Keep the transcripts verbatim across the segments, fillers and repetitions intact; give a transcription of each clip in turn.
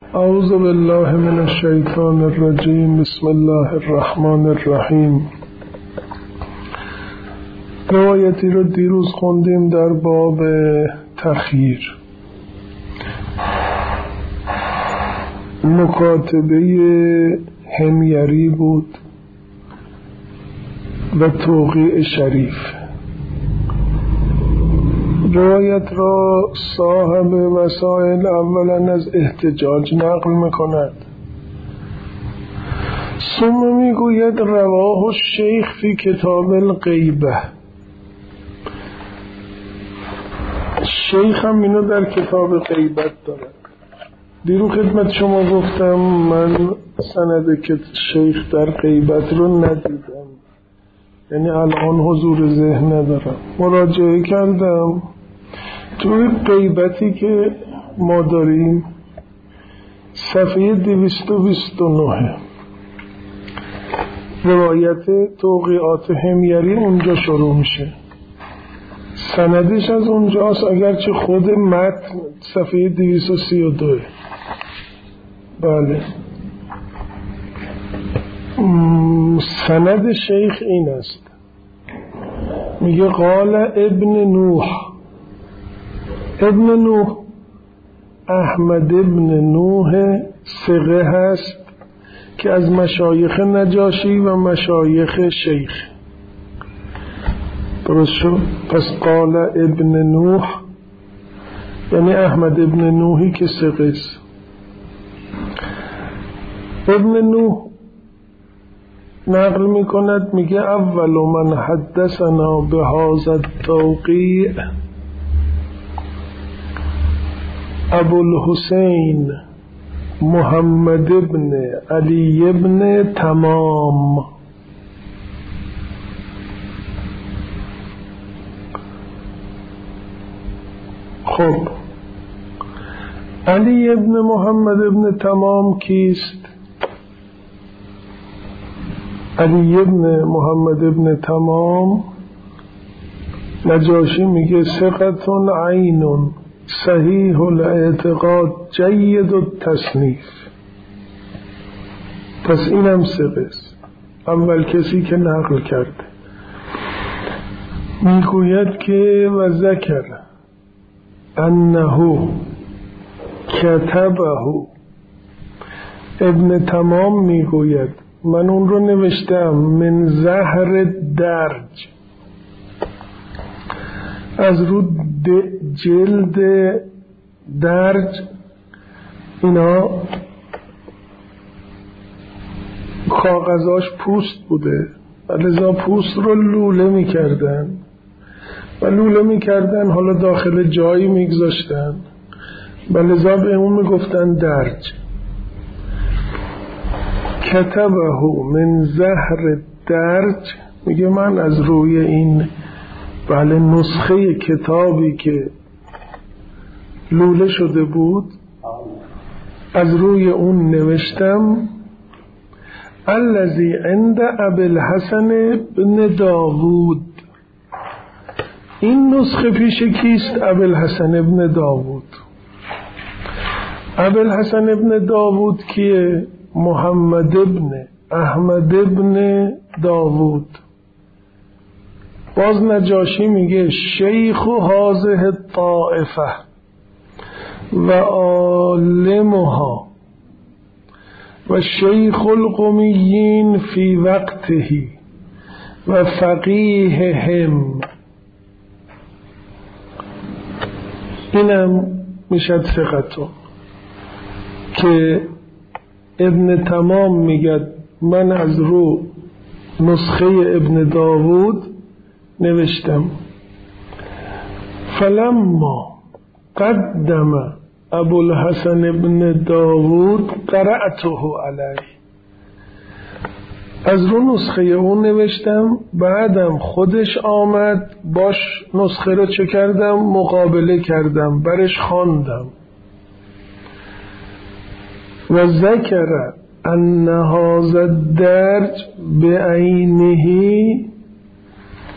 اعوذ بالله من الشیطان الرجیم. بسم الله الرحمن الرحیم. روایتی رو دیروز خوندیم در باب تخییر. مکاتبه حمیری بود و توقیع شریف. روایت را صاحب وسائل اولا از احتجاج نقل میکند، ثم میگوید رواه الشیخ فی کتاب الغیبه. شیخ هم اینو در کتاب غیبت دارد. دیرو خدمت شما گفتم من سند که شیخ در غیبت رو ندیدم، یعنی الان حضور ذهن ندارم. مراجعه کردم توی غیبتی که ما داریم صفحه دویست و بیست و نه روایت توقیعات حمیری اونجا شروع میشه، سندش از اونجاست، اگرچه خود متن صفحه دویست و سی و دو. بله، سند شیخ این است، میگه قال ابن نوح. ابن نوح احمد ابن نوح ثقه هست که از مشایخ نجاشی و مشایخ شیخ. درست شد؟ پس قال ابن نوح یعنی احمد ابن نوحی که ثقه است. ابن نوح نقل می کند، میگه اول من حدثنا بهذا التوقیع ابو الحسین محمد ابن علی ابن تمام. خب علی ابن محمد ابن تمام کیست؟ علی ابن محمد ابن تمام نجاشی میگه ثقة عین صحیح الاعتقاد جید التصنیف. پس اینم ثقه است، اول کسی که نقل کرده. میگوید که و ذکر انه کتبه. ابن تمام میگوید من اون رو نوشتم من زهر درج، از رو جلد درج. اینا کاغذاش پوست بوده و لذا پوست رو لوله میکردن و لوله میکردن حالا داخل جایی میگذاشتن و لذا به اون میگفتن درج. کتبه من زهر درج، میگه من از روی این بله نسخه کتابی که لوله شده بود از روی اون نوشتم الذی عند ابی الحسن بن داوود. این نسخه پیش کیست؟ ابی الحسن بن داوود. ابی الحسن بن داوود کیه؟ محمد ابن احمد ابن داوود. باز نجاشی میگه شیخ هذه الطائفه و عالمها و شیخ القمیین فی وقته و فقیههم. اینم میشد ثقتون که ابن تمام میگه من از رو نسخه ابن داوود نوشتم. فلما قدم ابو الحسن ابن داوود قرأته علیه. از رو نسخه اون نوشتم، بعدم خودش آمد باش نسخه رو چه کردم؟ مقابله کردم، برش خواندم. و ذکر ان هذا الدرج بعینه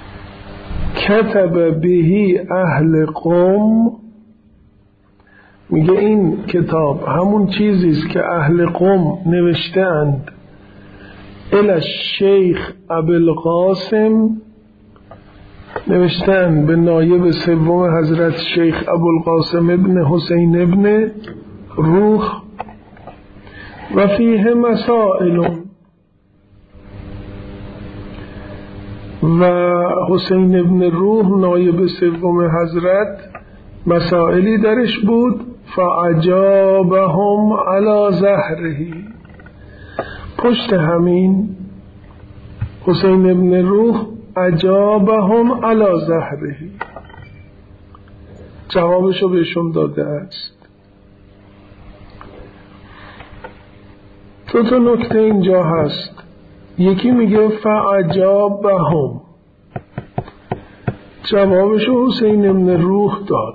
کتب به اهل قم میگه این کتاب همون چیزیست که اهل قم نوشتند الی شیخ ابوالقاسم، نوشتند به نایب سوم حضرت شیخ ابوالقاسم ابن حسین ابن روح و فیه مسائل، و حسین ابن روح نایب سوم حضرت مسائلی درش بود. فعجابهم علی ظهره، پشت همین حسین ابن روح عجابهم علی ظهره، جوابشو بهشون داده است. دو تا نکته اینجا هست. یکی میگه فعجابهم، جوابشو حسین ابن روح داد.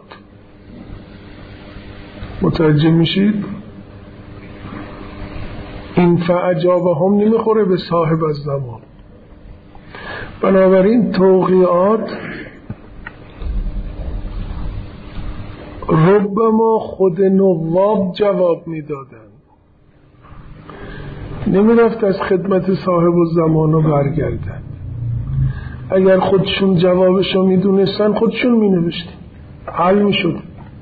متوجه میشید؟ این فعجابهم نمیخوره به صاحب الزمان. بنابراین توقیعات ربما خود نواب جواب میدادن، نمیرفت از خدمت صاحب الزمان رو برگردن. اگر خودشون جوابشو میدونستن خودشون مینوشتن، حل میشد.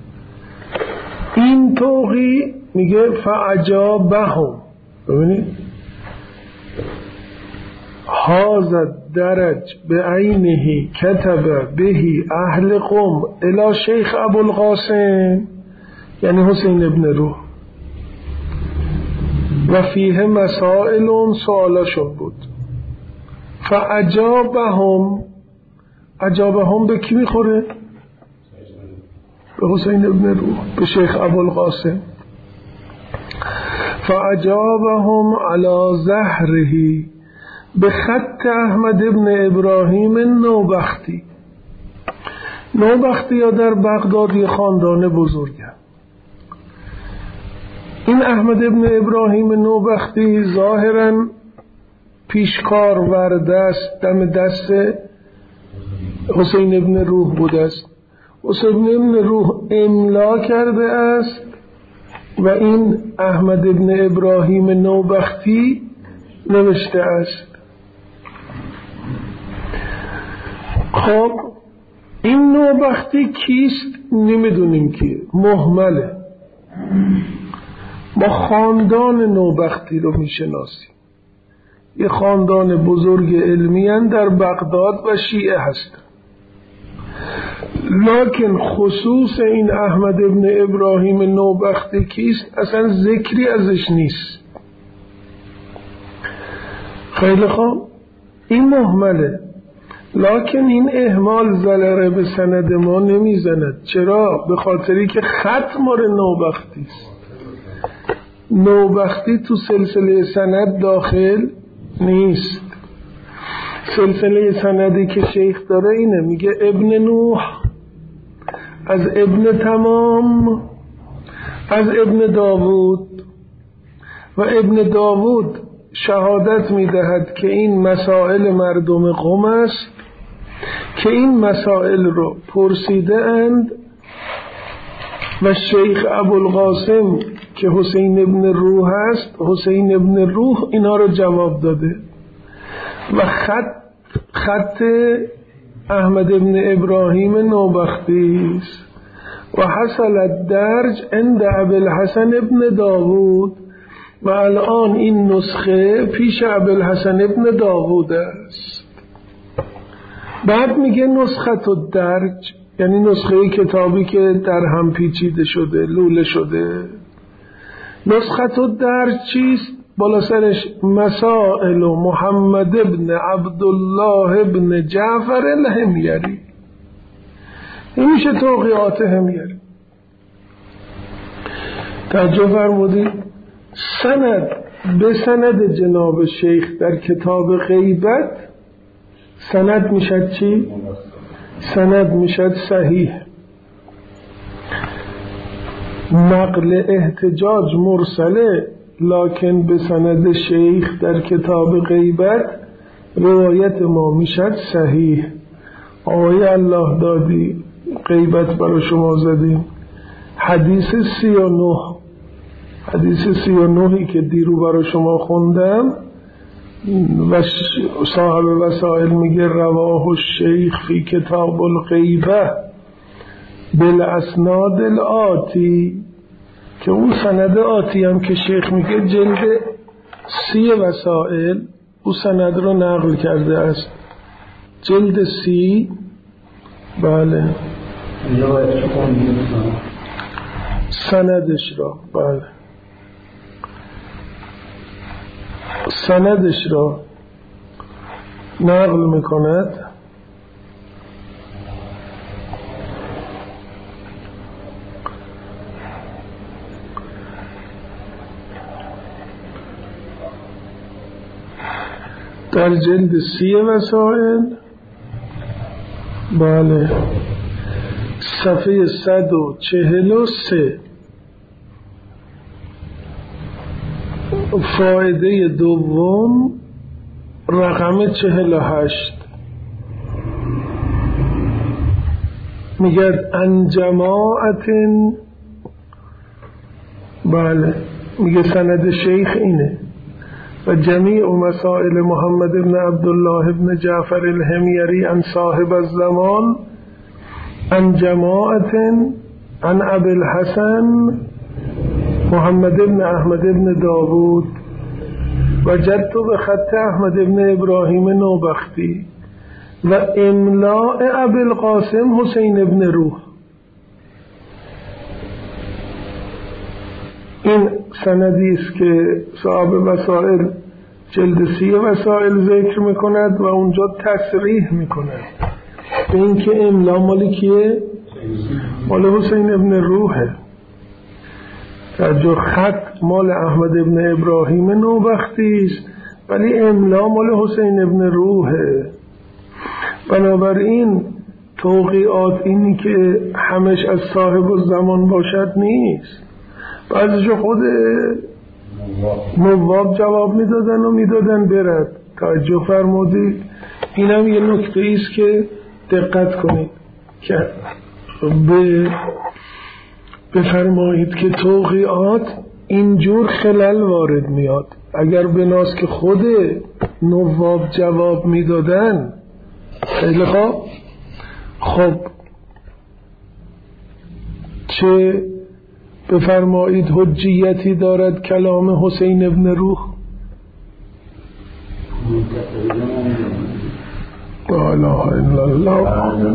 این توقی میگه فعجابهم، ببینید هذا درج به عینه کتب بهی اهل قم الی شیخ ابوالقاسم، یعنی حسین ابن روح، و فیه مسائل، سوالاشون بود. فعجابهم، عجابهم به کی میخوره؟ به حسین ابن روح، به شیخ ابوالقاسم. فعجابهم علی ظهره به خط احمد ابن ابراهیم نوبختی. نوبختی یا در بغداد یه خاندان بزرگه. این احمد ابن ابراهیم نوبختی ظاهراً پیشکار ورده است، دم دست حسین ابن روح بوده است. حسین ابن روح املا کرده است و این احمد ابن ابراهیم نوبختی نوشته است. خب این نوبختی کیست؟ نمیدونیم کیه، مهمله. ما خاندان نوبختی رو میشناسیم، یه خاندان بزرگ علمی هستند در بغداد و شیعه هستند، لکن خصوص این احمد ابن ابراهیم نوبختی کیست اصلا ذکری ازش نیست. خیلی خوب، این مهمله، لکن این اهمال ضرر به سند ما نمیزند. چرا؟ به خاطری که خط مال نوبختی است. نوبختی تو سلسله سند داخل نیست. سلسله سندی که شیخ داره اینه، میگه ابن نوح از ابن تمام از ابن داوود، و ابن داوود شهادت میدهد که این مسائل مردم قم است که این مسائل رو پرسیده اند و شیخ ابوالقاسم که حسین ابن روح است، حسین ابن روح اینا رو جواب داده و خط خط احمد ابن ابراهیم نوبختی است. و حصل الدرج عند ابوالحسن ابن داوود، و الان این نسخه پیش ابوالحسن ابن داوود است. بعد میگه نسخه الدرج، یعنی نسخه کتابی که در هم پیچیده شده، لوله شده. نسخه الدرج چیست؟ بالا سرش مسائل محمد ابن عبدالله ابن جعفر الحمیری. این میشه توقیعات حمیری. توجه فرمودید؟ سند به سند جناب شیخ در کتاب غیبت سند میشد چی؟ سند میشد صحیح. نقل احتجاج مرسله، لکن به سند شیخ در کتاب غیبت روایت ما میشد صحیح. آقای الله دادی غیبت برای شما زدیم، حدیث سی و نه حدیث سی و نهی که دیرو برای شما خوندم و صاحب وسائل میگه رواه الشیخ فی کتاب الغیبه بالاسناد الآتی، که اون سند آتی هم که شیخ میگه جلد سی وسائل اون سند رو نقل کرده است. جلد سی، بله، سندش را، بله، سندش را نقل میکند. در جلد سی وسائل، بله، صفحه صد و چهل و سه، فایده دوم رقم چهل و هشت، میگه ان جماعت، بله، میگه سند شیخ اینه و جمیع مسائل محمد بن عبدالله بن جعفر الحمیری عن صاحب الزمان عن جماعت عن ابی الحسن محمد بن احمد بن داود وجدت به خط احمد بن ابراهیم نوبختی و املاء ابی القاسم حسین بن روح. این سندی است که صاحب وسائل جلد سی وسائل ذکر میکند و اونجا تصریح میکند به این که املا مال کیه؟ مال حسین ابن روحه. در جو خط مال احمد ابن ابراهیم نوبختی است ولی املا مال حسین ابن روحه. بنابراین توقیعات اینی که همش از صاحب الزمان باشد نیست، بعضیشو خود نواب جواب میدادن و میدادن برد. توجه فرمودید؟ اینم یه نکته ایست که دقت کنید که به بفرمایید که توقیعات اینجور خلل وارد میاد. اگر بناس که خود نواب جواب میدادن خیلی خوب، خب چه بفرمایید حجیتی دارد کلام حسین ابن روح؟ لا اله الا الله.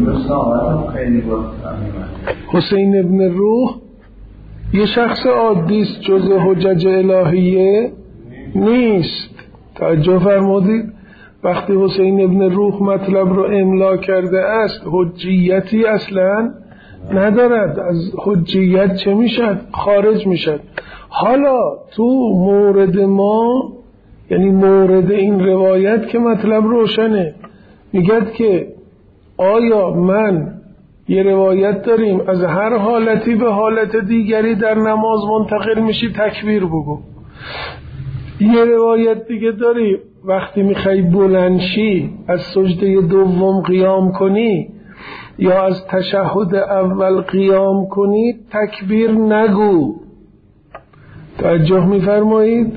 حسین ابن روح یه شخص عادی است، جز حجج الهیه نیست. توجه فرمودید؟ وقتی حسین ابن روح مطلب رو املا کرده است حجیتی اصلا ندارد، از حجیت چه میشد؟ خارج میشد. حالا تو مورد ما، یعنی مورد این روایت که مطلب روشنه، میگد که آیا من یه روایت داریم از هر حالتی به حالت دیگری در نماز منتقل میشی تکبیر بگو، یه روایت دیگه داریم وقتی میخوای بلندشی از سجده دوم قیام کنی یا از تشهد اول قیام کنی تکبیر نگو. توجه میفرمایید؟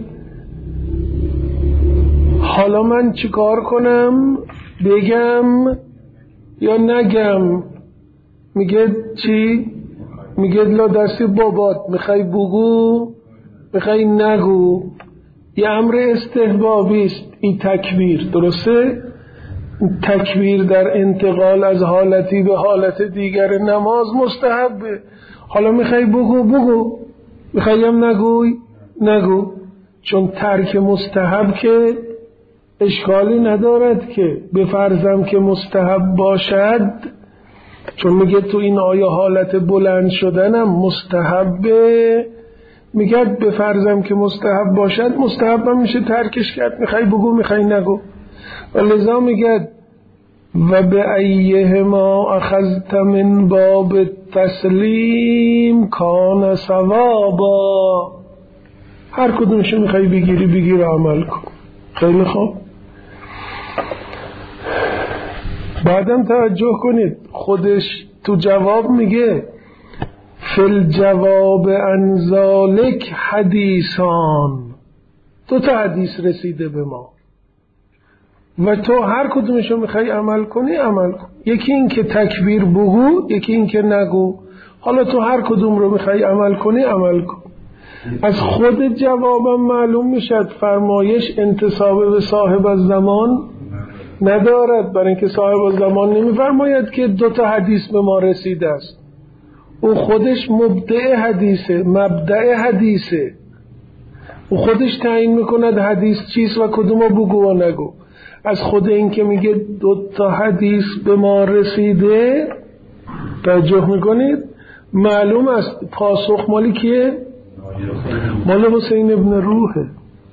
حالا من چیکار کنم؟ بگم یا نگم؟ میگه چی؟ میگه لا دستی بابات، میخوای بگو میخوای نگو. یه امر استحبابی است این تکبیر، درسته؟ تکبیر در انتقال از حالتی به حالت دیگر نماز مستحبه. حالا میخوای بگو بگو، میخوای هم نگوی نگو، چون ترک مستحب که اشکالی ندارد که بفرضم که مستحب باشد، چون میگه تو این آیه حالت بلند شدنم مستحبه، میگه بفرضم که مستحب باشد مستحبم میشه ترکش کرد، میخوای بگو میخوای نگو. و لذا میگه و به ایهما اخذت من باب تسلیم کان ثوابا، هر کدومشو میخوای بگیری بگیر عمل کن. خیلی خوب. بعدم توجه کنید خودش تو جواب میگه فی الجواب عن ذلک حدیثان، دو تا حدیث رسیده به ما و تو هر کدومشو میخوای عمل کنی عمل کن. یکی این که تکبیر بگو، یکی این که نگو. حالا تو هر کدوم رو میخوای عمل کنی عمل کن. از خود جوابم معلوم میشد فرمایش انتساب به صاحب الزمان ندارد، برای اینکه صاحب الزمان نمیفرماید که دو تا حدیث به ما رسیده است، او خودش مبدع حدیثه، مبدع حدیثه، او خودش تعیین میکند حدیث چیست و کدومو بگو و نگو. از خود این که میگه دو تا حدیث به ما رسیده توجه میکنید معلوم است پاسخ مالی کیه؟ مال حسین ابن روحه.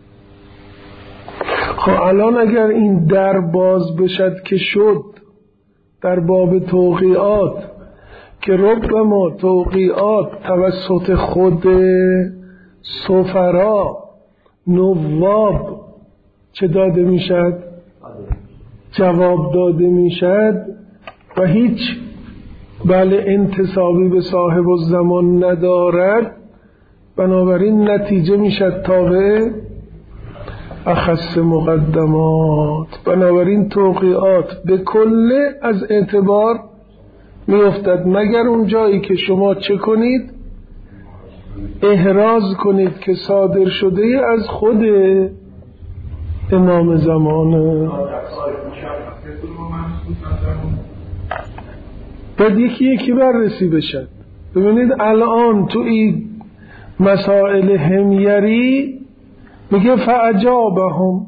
خب الان اگر این در باز بشد که شد در باب توقیعات که رب ما توقیعات توسط خود سفرا نواب چه داده میشد؟ جواب داده میشد و هیچ بله انتسابی به صاحب الزمان ندارد، بنابراین نتیجه میشد تابع اخص مقدمات. بنابراین توقیعات به کل از اعتبار میافتد مگر اون جایی که شما چه کنید؟ احراز کنید که صادر شده از خود امام زمانه. باید یکی یکی بررسی بشد. ببینید الان تو این مسائل همیری میگه فعجابهم،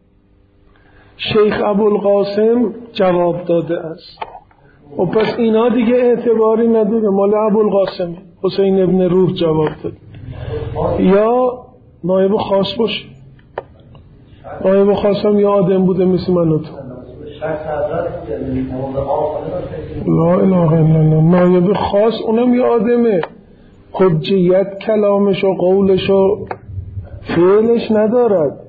شیخ ابوالقاسم جواب داده است. و پس اینا دیگه اعتباری نداره، مال ابوالقاسم حسین ابن روح جواب داده. یا نایب خاص باشه، نایب خاصم یا آدم بوده مثل من و تو. لا اله الا الله. نایب خاص اونم یا آدمه، حجیت کلامش و قولش و فعلش ندارد،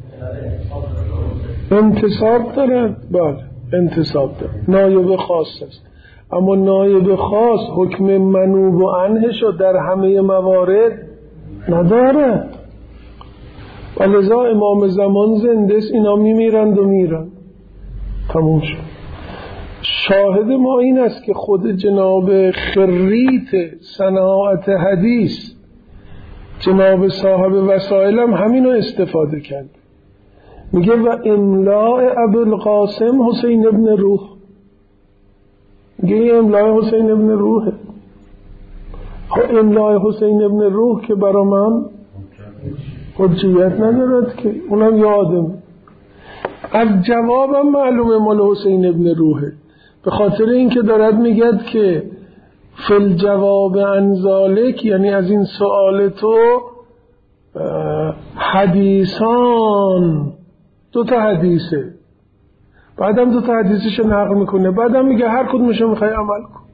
انتصاب دارد. بله انتصاب دارد، نایب خاص است. اما نایب خاص حکم منوب و عنهش در همه موارد ندارد. ولذا امام زمان زنده است، اینا میمیرند و میرند، تموم شد. شاهد ما این است که خود جناب خریت صناعت حدیث جناب صاحب وسائل هم همینو استفاده کرد. میگه و املاء ابوالقاسم حسین ابن روح، میگه املاء حسین ابن روحه. خب املاء حسین ابن روح که برا من حجیت ندارد که، اونم یادم. از جوابم معلومه مال حسین ابن روحه، به خاطر اینکه دارد میگد که فی الجواب عن ذلک، یعنی از این سوال تو حدیثان، دو تا حدیثه، بعدم دو تا حدیثش نقل میکنه، بعدم میگه هر کدومشو میخوای عمل کن.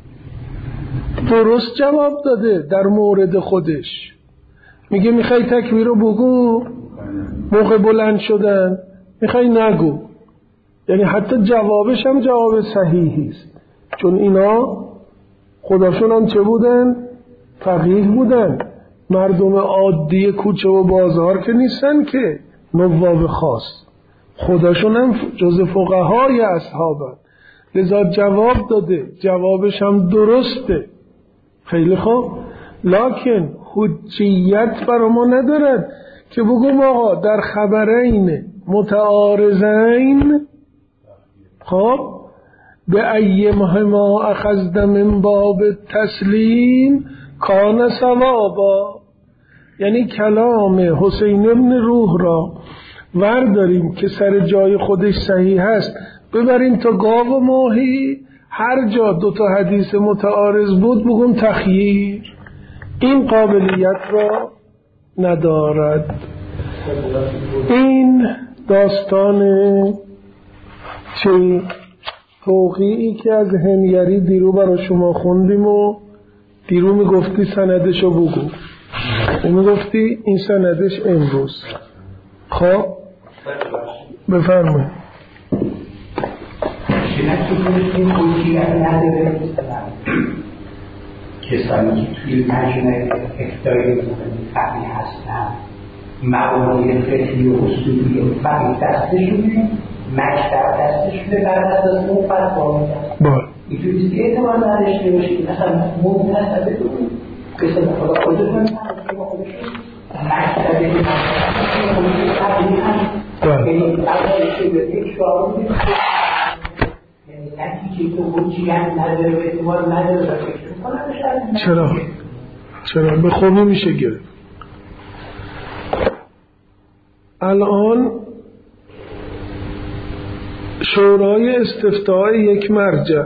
درست جواب داده در مورد خودش. میگه میخوای تکبیر رو بگو موقع بلند شدن، میخوای نگو. یعنی حتی جوابش هم جواب صحیحی است، چون اینا خداشون هم چه بودن؟ فقیه بودن، مردم عادی کوچه و بازار که نیستن که نواب خاص، خداشون هم جز فقهای اصحابن. لذا جواب داده، جوابش هم درسته. خیلی خوب، لکن حجیت برای ما ندارد که بگم آقا در خبرین متعارضین خب به ایمهما اخذت من باب تسلیم کان ثوابا، یعنی کلام حسین ابن روح را ورداریم که سر جای خودش صحیح هست ببریم تا گاو و ماهی، هر جا دو تا حدیث متعارض بود بگم تخییر، این قابلیت را ندارد. این داستان چه توقیعی که از همیری دیرو برای شما خوندیم و دیرو میگفتی سندشو بگو و میگفتی این سندش امروز. خب بفرمایید. کسانی که توی مجموعه افتایی فقیه هستن مبانی فقهی و اصولی و فقیه دستشونه، مکتب دستشونه، بعد از اون فتوا میدن. اینجوری که اعتماد نداشته باشید مثلا ممکنه بدون قصه خدا خودتون ما خودشون مکتبی که خودشون فقیه هست یعنی اولش که به یک شعار میدید یعنی نتیجه که حجیت نداره و اعتماد نداره و فکر میکنه چرا؟ چرا؟ به خوبی میشه گرفت. الان شورای استفتای یک مرجع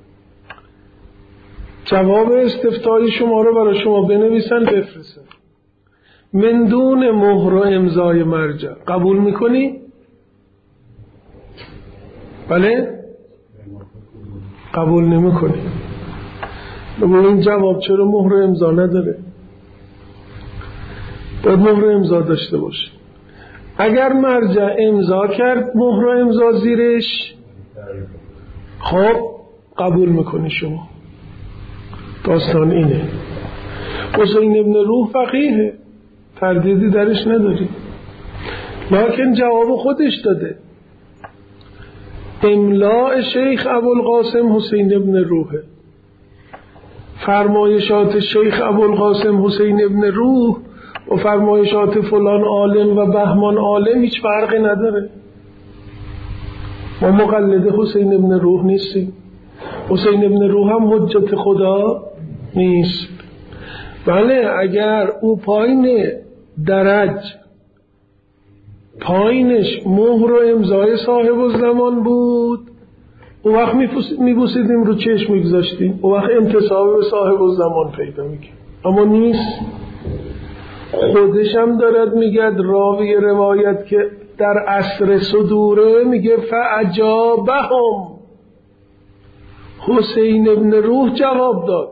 جواب استفتای شما رو برای شما بنویسن بفرستن من دون مهر و امضای مرجع. قبول میکنی؟ بله؟ قبول نمیکنی. بگو این جواب چرا مهر و امضا نداره؟ باید مهر و امضا داشته باشه. اگر مرجع امضا کرد مهر و امضا زیرش خب قبول میکنی شما. داستان اینه. حسین ابن روح فقیه، تردیدی درش نداری، لکن جواب خودش داده. املاء شیخ ابوالقاسم حسین ابن روحه، فرمایشات شیخ ابوالقاسم حسین ابن روح و فرمایشات فلان عالم و بهمان عالم هیچ فرقی نداره. ما مقلد حسین ابن روح نیستیم. حسین ابن روح هم حجت خدا نیست. بله اگر او پایین درج پایینش مهر و امضای صاحب الزمان بود او وقت میبوسیدیم رو چشم میگذاشتیم، او وقت انتساب به صاحب الزمان پیدا میکنیم. اما نیست. خودش هم دارد میگه راوی روایت که در عصر صدوره میگه فعجابهم حسین ابن روح جواب داد.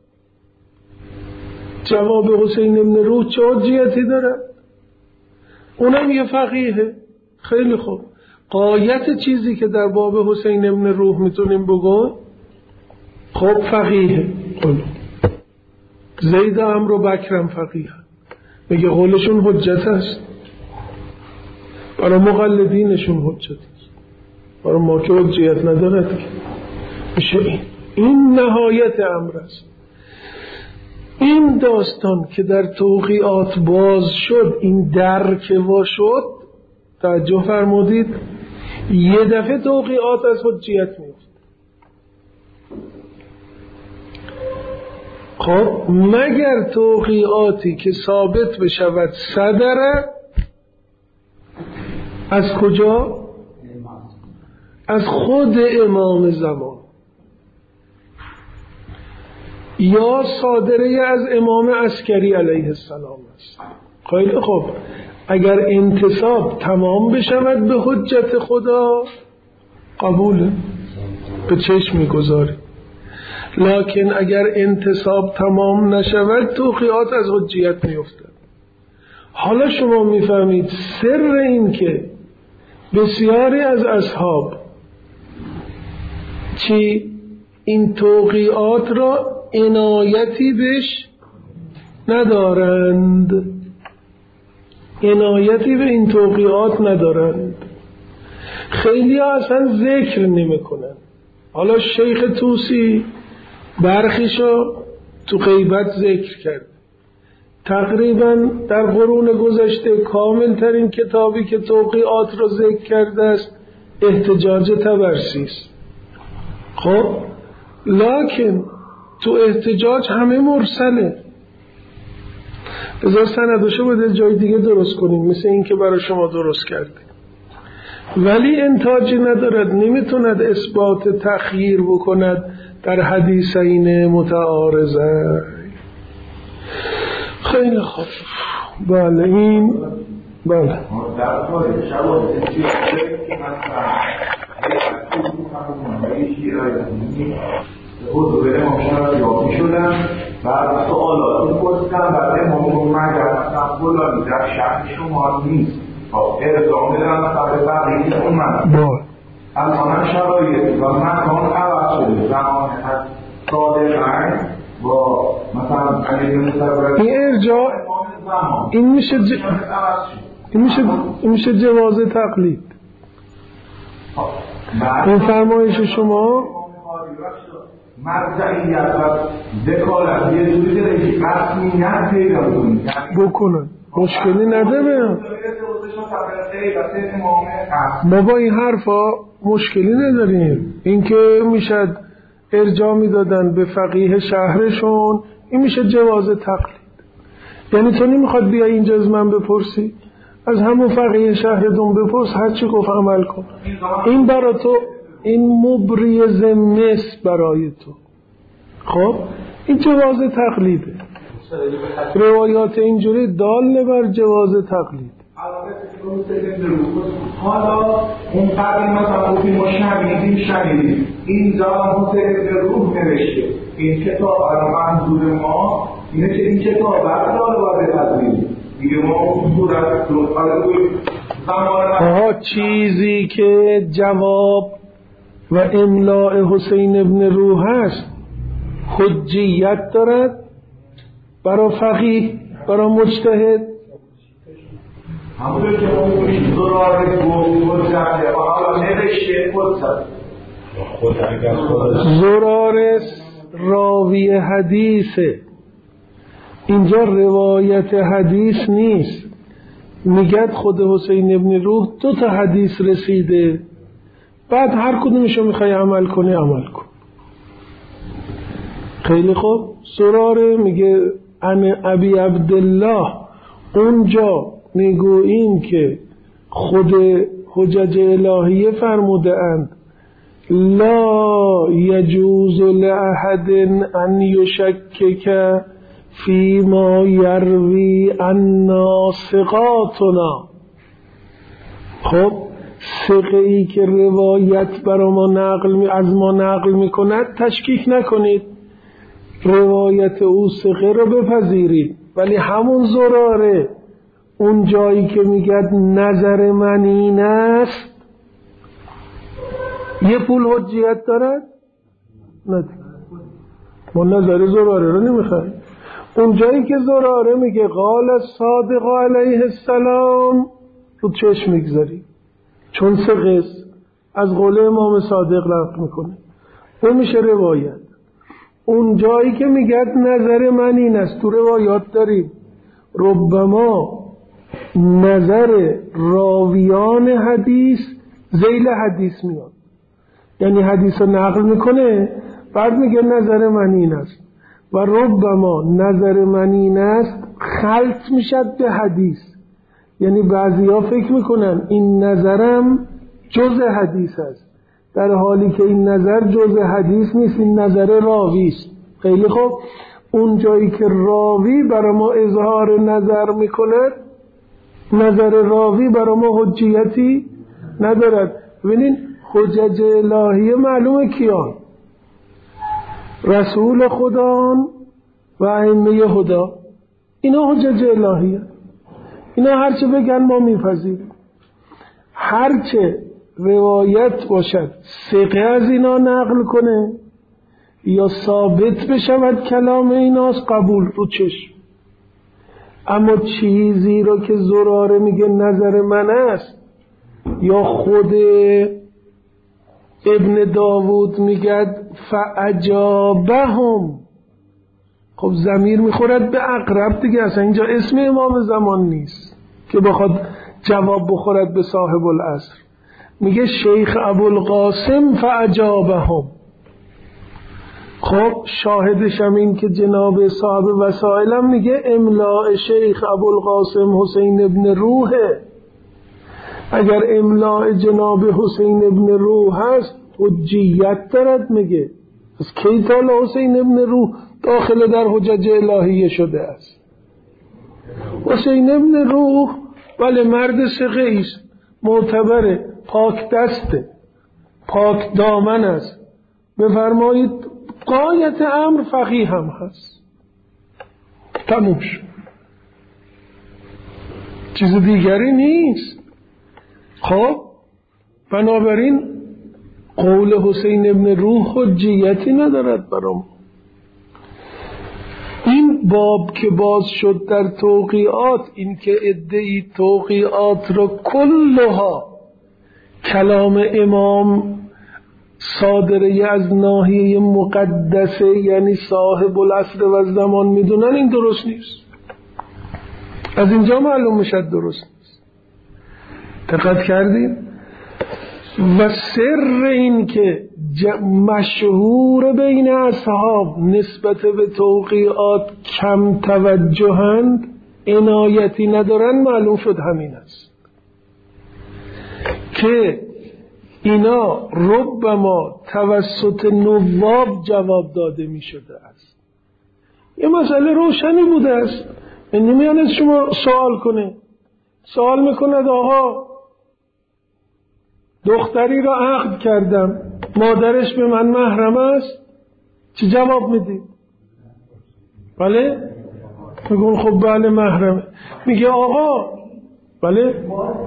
جواب حسین ابن روح چه حجیتی داره؟ اونم یه فقیهه. خیلی خوب. غایت چیزی که در باب حسین ابن روح میتونیم بگم خب فقیهه. زید عمرو بکرم فقیه، میگه قولشون حجت است، برای مقلدینشون حجت است، برای ما که حجیت ندارد. میشه این این نهایت امر است. این داستان که در توقیعات باز شد، این در که وا شد، توجه فرمودید یه دفعه توقیعات از حجیت میفته. خب مگر توقیعاتی که ثابت بشود صدره از کجا؟ از خود امام زمان یا صادره از امام عسکری علیه السلام است. خیلی خوب. اگر انتصاب تمام بشود به حجت خدا قبوله، به چشم میگذاری. لکن اگر انتصاب تمام نشود توقیعات از حجیت میافتد. حالا شما میفهمید سر این که بسیاری از اصحاب چی این توقیعات را عنایتی بهش ندارند، عنایتی به این توقیعات ندارند. خیلی ها اصلا ذکر نمی کنند. حالا شیخ طوسی برخیشو تو غیبت ذکر کرد. تقریبا در قرون گذشته کامل ترین کتابی که توقیعات رو ذکر کرده است احتجاج طبرسی است. خب لکن تو احتجاج همه مرسله، بذار سندشو بده جای دیگه درست کنیم مثل این که برای شما درست کرده، ولی انتاجی ندارد، نمیتوند اثبات تخییر بکند در حدیثین متعارضه. خیلی خوب. بله این بله در طور شواهد که خود بره ممکنه را یابی شدن و سوالاتی پرسیدن برای ممکن مگر مثلا فلانی در شهر شما نیست ارزام بدن برای بقیه اومد الان شرایط و مکان عوض شده زمان از صادقین با مثلا علی مصور این ارجاع این میشه ج... این میشه این میشه جواز تقلید. این فرمایش شما مرجعیت و دکالت یه جوری داره که رسمیت پیدا کنید بکنن مشکلی نداره. بابا این حرفا مشکلی نداریم. این که میشد ارجاع میدادن به فقیه شهرشون، این میشه جواز تقلید. یعنی تو نمیخواد بیای اینجا از من بپرسی، از همون فقیه شهرتون بپرس، هر چی گفت عمل کن. این برای تو این مبریز مس برای تو. خب این جواز تقلیده. روایات اینجوری دال بر جواز تقلید. حالا اون قبل مثلا بودیم ما شنیدیم شنیدیم اینجا حسین روح نوشته این کتاب منظور ما اینه که این کتاب بردار باید تدوین دیگه ما اون صورت آها چیزی که جواب و املاء حسین ابن روح هست حجیت دارد برای فقیه، برای مجتهد. همونطور که اون زراره گفت کرده و حالا نوشته خود زراره راوی حدیثه، اینجا روایت حدیث نیست. میگد خود حسین ابن روح دو تا حدیث رسیده، بعد هر کدومشو میخوای عمل کنی عمل کن. خیلی خوب. زراره میگه ان ابی عبدالله، اونجا میگوییم که خود حجج الهیه فرموده اند لا یجوز لأحد ان یشکک فی ما یروی عنا ثقاتنا. خب ثقه ای که روایت برای ما نقل از ما نقل میکند تشکیک نکنید، روایت او ثقه رو بپذیرید. ولی همون زراره اون جایی که میگد نظر من این است یه پول حجیت دارد؟ نه، ما نظر زراره رو نمیخوایم. اون جایی که زراره میگه قال صادق علیه السلام رو چشم میگذاری چون ثقه است، از قول امام صادق نقل میکنه، اون میشه روایت. اون جایی که میگه نظر من این است، تو روایات داریم ربما نظر راویان حدیث ذیل حدیث میاد، یعنی حدیث رو نقل میکنه بعد میگه نظر من این است، و ربما نظر من این است خلط میشد به حدیث، یعنی بعضی ها فکر میکنن این نظرم جز حدیث است، در حالی که این نظر جز حدیث نیست، این نظر راوی است. خیلی خوب. اون جایی که راوی برای ما اظهار نظر میکند، نظر راوی برای ما حجیتی ندارد. ببینین حجج الهیه معلومه کیان؟ رسول خدا و ائمه هدا، اینا حجج الهیه. اینا هرچه بگن ما میپذیریم، هرچه روایت باشد ثقه از اینا نقل کنه یا ثابت بشود کلام ایناست قبول رو چشم. اما چیزی رو که زراره میگه نظر من است یا خود ابن داوود میگه فعجابهم، خب ضمیر میخورد به اقرب دیگه، اصلا اینجا اسم امام زمان نیست که بخواد جواب بخورد به صاحب العصر. میگه شیخ ابوالقاسم فعجابهم. خب شاهدش هم این که جناب صاحب وسائلم میگه املاء شیخ ابوالقاسم حسین ابن روحه. اگر املاء جناب حسین ابن روح هست حجیت دارد. میگه از کی تا حسین ابن روح داخل در حجج الهیه شده است؟ حسین ابن روح ولی مرد ثقه است، معتبره، پاک دسته، پاک دامن است، بفرمایید غایت امر فقیه هم هست، تموم شد، چیز دیگری نیست. خب بنابراین قول حسین ابن روح حجیتی ندارد برام. باب که باز شد در توقیعات، این که ادعی توقیعات رو کلها کلام امام صادره از ناحیه مقدسه، یعنی صاحب العصر و زمان میدونن، این درست نیست. از اینجا معلوم میشد درست نیست. دقت کردید؟ و سر این که مشهور بین اصحاب نسبت به توقیعات کم توجهند، عنایتی ندارن، معلوم شد همین است که اینا ربما توسط نواب جواب داده می شده است. یه مسئله روشنی بوده است، نمیان از شما سوال کنه، سوال میکند آقا دختری را عقد کردم، مادرش به من محرم است، چه جواب میدی؟ بله؟ میگون خب بله محرمه. میگه آقا بله؟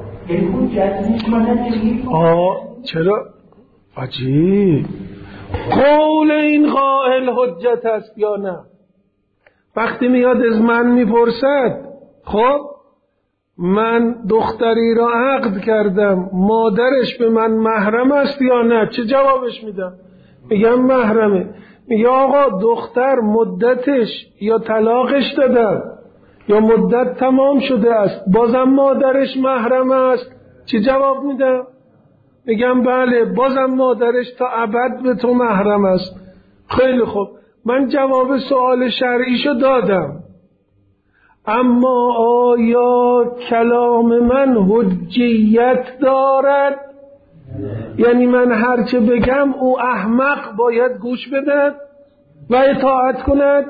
آه چرا؟ عجیب. قول این قائل حجت است یا نه؟ وقتی میاد از من میپرسد خب من دختری را عقد کردم، مادرش به من محرم است یا نه، چه جوابش میدم؟ میگم محرمه. میگه آقا دختر مدتش یا طلاقش دادم یا مدت تمام شده است، بازم مادرش محرم است، چه جواب میدم؟ میگم بله بازم مادرش تا ابد به تو محرم است. خیلی خوب، من جواب سوال شرعیشو دادم، اما آیا کلام من حجیت دارد؟ یعنی من هرچه بگم او احمق باید گوش بدهد و اطاعت کند؟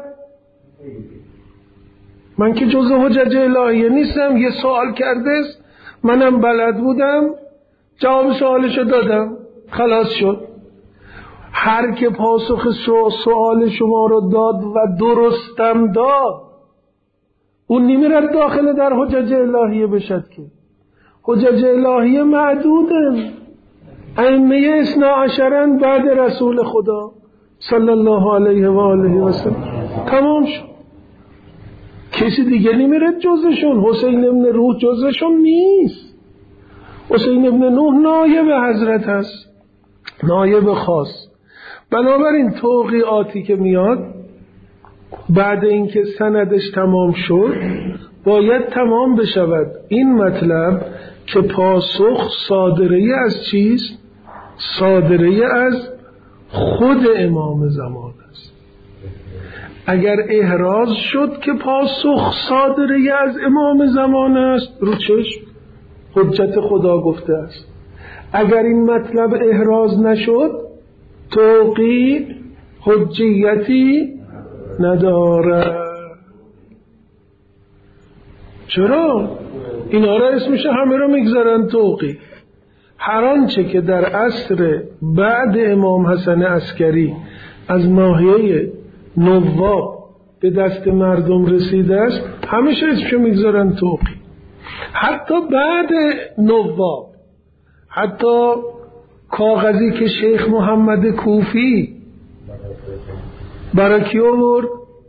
من که جزء حجج الهیه نیستم. یه سوال کرده است، منم بلد بودم، جواب سوالشو دادم، خلاص شد. هر که پاسخ سوال شما رو داد و درستم داد، اون نمیرد داخل در حجج الهیه بشد که حجج الهیه معدودن، ائمه اثنا عشرن بعد رسول خدا صلی الله علیه و آله و سلم، تمام شد. کسی دیگه نمیرد جزشون. حسین ابن روح جزشون نیست. حسین ابن نوح نایب حضرت هست، نایب خاص. بنابراین توقیعاتی که میاد بعد اینکه سندش تمام شد باید تمام بشود این مطلب که پاسخ صادره از چیست؟ صادره از خود امام زمان است. اگر احراز شد که پاسخ صادره از امام زمان است، رو چشم حجت خدا گفته است. اگر این مطلب احراز نشد، توقیع حجیتی نداره. چرا؟ اینا را اسمش همه را میگذارن توقیع. هر آنچه که در عصر بعد امام حسن عسکری از ناحیه نواب به دست مردم رسیده است، همیشه اسمش میگذارن توقیع. حتی بعد نواب، حتی کاغذی که شیخ محمد کوفی برای کی آورد؟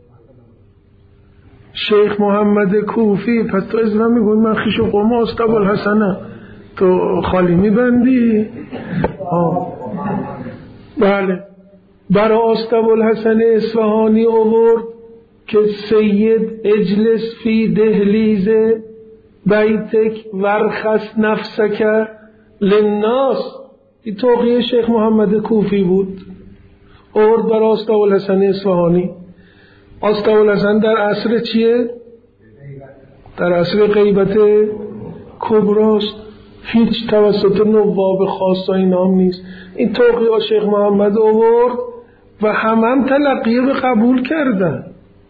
شیخ محمد کوفی. پس تو از من میگوی من خیش و قوم استاب الحسنه، تو خالی میبندی؟ آه. بله، برای استاب الحسن اصفهانی آورد که سید اجلس فی دهلیز بیتک ورخص نفسک للناس. این توقیه شیخ محمد کوفی بود، آورد برای استاب الحسن اصفهانی. استاب الحسن در عصر چیه؟ در عصر غیبت کبراست، هیچ توسط نواب خاص این هم نیست. این توقیه شیخ محمد آورد و هم هم تلقیه به قبول کردن.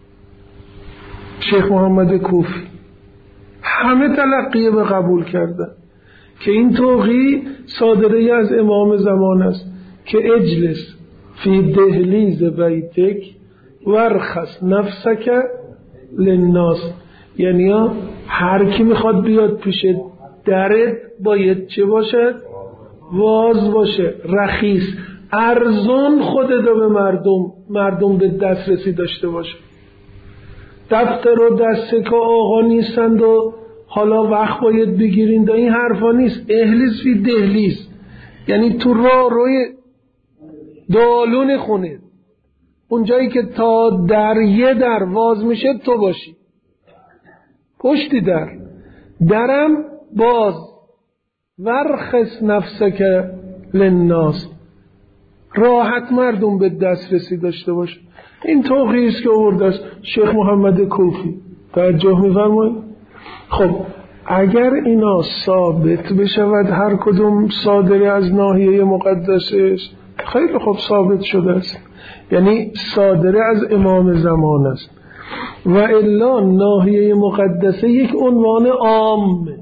شیخ محمد کوفی همه تلقیه به قبول کردن که این توقیه صادره از امام زمان است که اجلس فی دهلیز بیتک ورخص نفسک للناس. یعنی هر کی میخواد بیاد پیش درت باید چه باشد؟ واز باشه، رخیص، ارزون خودت به مردم مردم به دسترسی داشته باشه. دفتر و دسته که آقا نیستند و حالا وقت باید بگیرین، این حرفا نیست. اهلیز فی دهلیز، یعنی تو راه روی دالون خونه، اون جایی که تا در یه در واز میشه تو باشی، پشتی در درم باز. ورخص نفسک للناس، راحت مردم به دسترسی داشته باشه. این توقیه است که آورده است شیخ محمد کوفی. توجه می‌فرمایید؟ خب اگر اینا ثابت بشود هر کدوم صادر از ناحیه مقدسه، خیلی خوب ثابت شده است، یعنی صادر از امام زمان است. و الا ناحیه مقدسه یک عنوان عامه،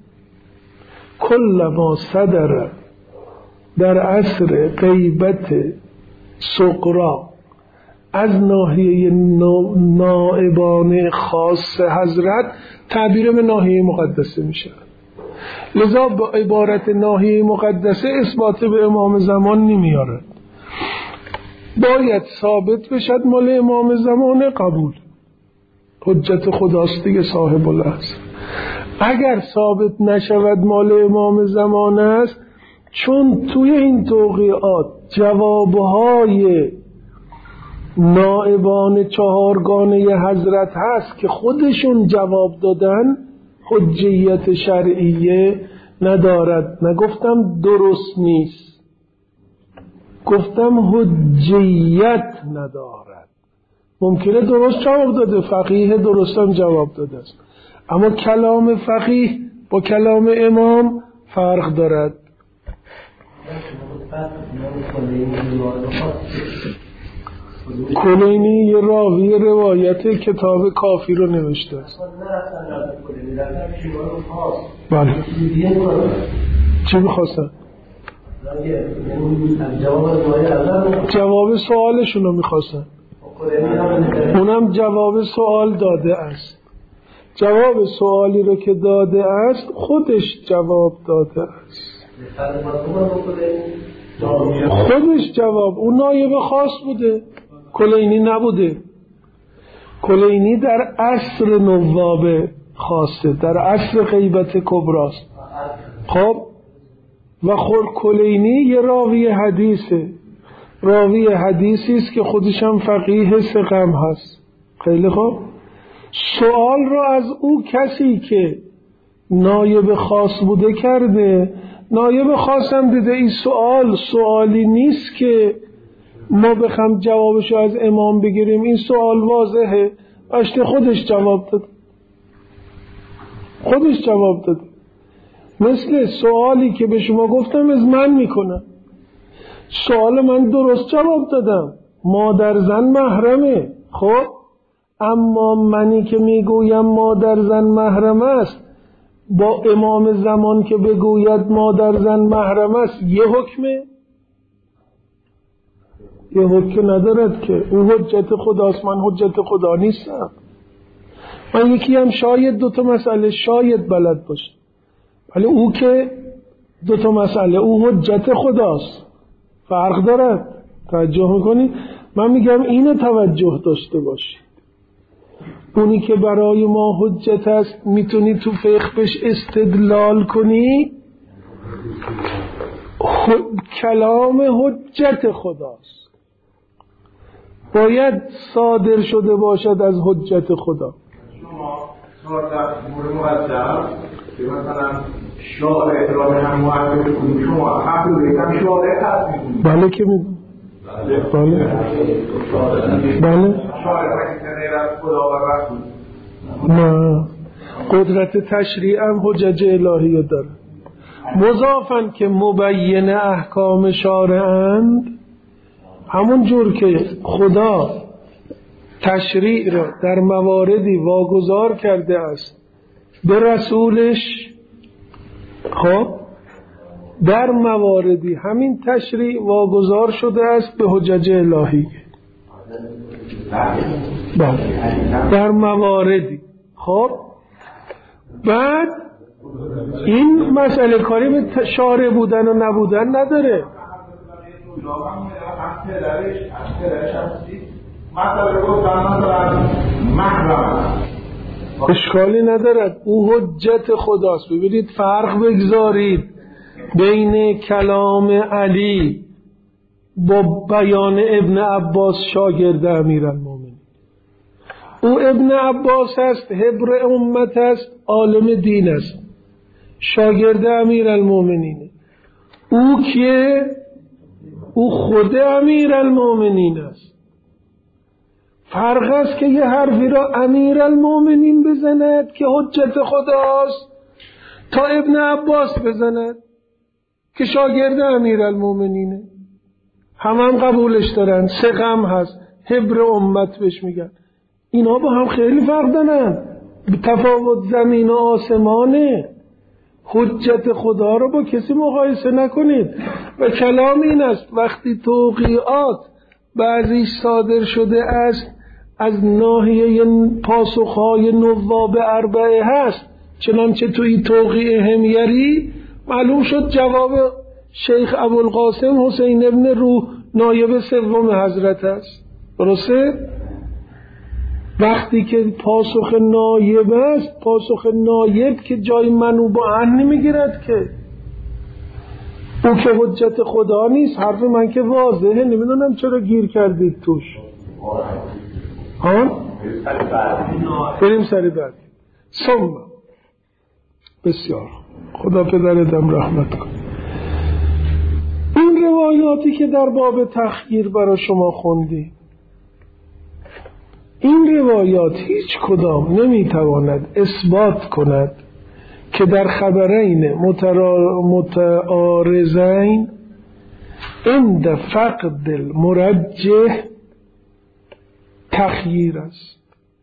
کل ما صدر در عصر غیبت صغرا از ناحیه نائبان خاص حضرت تعبیر به ناحیه مقدسه میشه. لذا با عبارت ناحیه مقدسه اثبات به امام زمان نمیارد، باید ثابت بشد مال امام زمان، قبول، حجت خداست دیگه صاحب العصر. اگر ثابت نشود مال امام زمان است، چون توی این توقیعات جوابهای نائبان چهارگانه حضرت هست که خودشون جواب دادن، حجیت شرعیه ندارد. نگفتم درست نیست، گفتم حجیت ندارد. ممکنه درست جواب داده، فقیه درستم جواب داده است، اما کلام فقیه با کلام امام فرق دارد. کلینی یه راوی روایت کتاب کافی رو نوشته است. بله. چی میخواستن؟ جواب سوالشون رو میخواستن، اونم جواب سوال داده است. جواب سوالی رو که داده است خودش جواب داده است، خودش جواب. اون نایب خاص بوده، کلینی نبوده. کلینی در عصر نواب خاصه، در عصر غیبت کبراست. خب و خود کلینی یه راوی حدیثه، راوی حدیثی است که خودش هم فقیه ثقم هست. خیلی خوب، سوال رو از او کسی که نایب خاص بوده کرده. نایب خاص هم دیده این سوال سوالی نیست که ما بخوام جوابشو از امام بگیریم، این سوال واضحه، اشته خودش جواب داد، خودش جواب داد. مثل سوالی که به شما گفتم از من میکنم، سوال من درست جواب دادم، مادر زن محرمه. خب اما منی که میگویم مادر زن محرم است با امام زمان که بگوید مادر زن محرم است یه حکمه؟ یه حکم ندارد که. اون حجت خداست، من حجت خدا نیستم. من یکی هم شاید دوتا مسئله شاید بلد باشه، ولی او که دوتا مسئله او حجت خداست، فرق دارد. توجه میکنی؟ من میگم اینو توجه داشته باشی. اونی که برای ما حجت است میتونی تو فقه بهش استدلال کنی، کلام حجت خداست، باید صادر شده باشد از حجت خدا. شما در مورد مقدم که مثلا شارع را به هم معرفی کنید، شما حق رو بگم شارع هست میکنید؟ بله که میدونم. بله بله نه، قدرت تشریع هم حجج الهی داره. مضافن که مبین احکام شارعند، همون جور که خدا تشریع را در مواردی واگذار کرده است به رسولش، خب در مواردی همین تشریع واگذار شده است به حجج الهی. در مواردی. خب بعد این مسئله کاری به شارع بودن و نبودن نداره. مثلا گفتم مثلا محرم اشکالی ندارد، او حجت خداست. ببینید فرق بگذارید بین کلام علی با بیان ابن عباس شاگرد امیرالمومنین. او ابن عباس است، حبر امت است، عالم دین است، شاگرد امیرالمومنینه. او که او خود امیرالمومنین است. فرق است که یه حرفی را امیرالمومنین بزند که حجت خداست تا ابن عباس بزند که شاگرد امیرالمومنینه. هم هم قبولش دارن، ثقم هست، حبر امت بهش میگن. اینا با هم خیلی فرق دارن، تفاوت زمین و آسمانه. حجت خدا رو با کسی مقایسه نکنید. و کلام این است وقتی توقیعات بعضیش صادر شده است از ناحیه پاسخهای نواب اربعه هست، چنانچه توی توقیع همیری معلوم شد جواب شیخ ابوالقاسم حسین ابن روح نایب سوم حضرت است. درسته؟ وقتی که پاسخ نایب است، پاسخ نایب که جای منو با ان نمیگیرد که او که حجت خدا نیست. حرف من که واضحه، نمیدونم چرا گیر کردید توش. ها؟ بریم سری بعد. ثم بسیار خدا پدرتم رحمت کن. این روایاتی که در باب تخییر برای شما خوندی، این روایات هیچ کدام نمیتواند اثبات کند که در خبرین متعارضین عند فقد المرجح تخییر است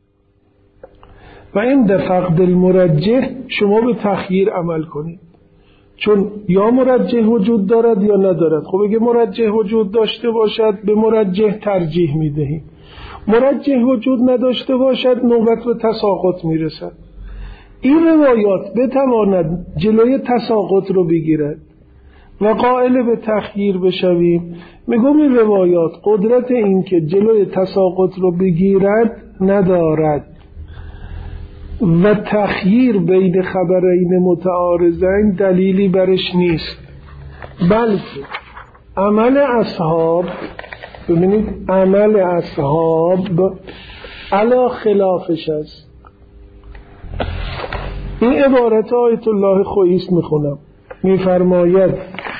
و عند فقد المرجح شما به تخییر عمل کنید، چون یا مرجح وجود دارد یا ندارد. خب اگه مرجح وجود داشته باشد به مرجح ترجیح میدهیم، مرجح وجود نداشته باشد نوبت به تساقط میرسد. این روایات بتواند جلوی تساقط رو بگیرد و قائل به تخییر بشویم. میگم این روایات قدرت این که جلوی تساقط رو بگیرد ندارد و تخییر بین خبرین متعارضین دلیلی برش نیست، بلکه عمل اصحاب، ببینید عمل اصحاب علی خلافش است. این عبارت آیت الله خویست میخونم، میفرماید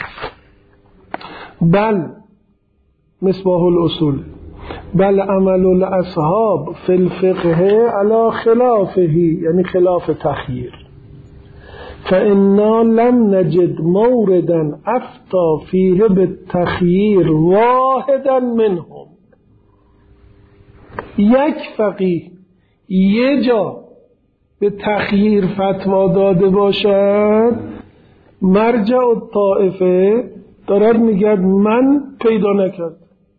بل مصباح الاصول بل عمل الاصحاب فی الفقه علی خلافه، یعنی خلاف تخییر. فإنا لم نجد موردا افتى فيه بالتخییر واحدا منهم. یک فقیه یه جا به تخییر فتوا داده باشد، مرجع الطائفه دارد میگه من پیدا نکرد.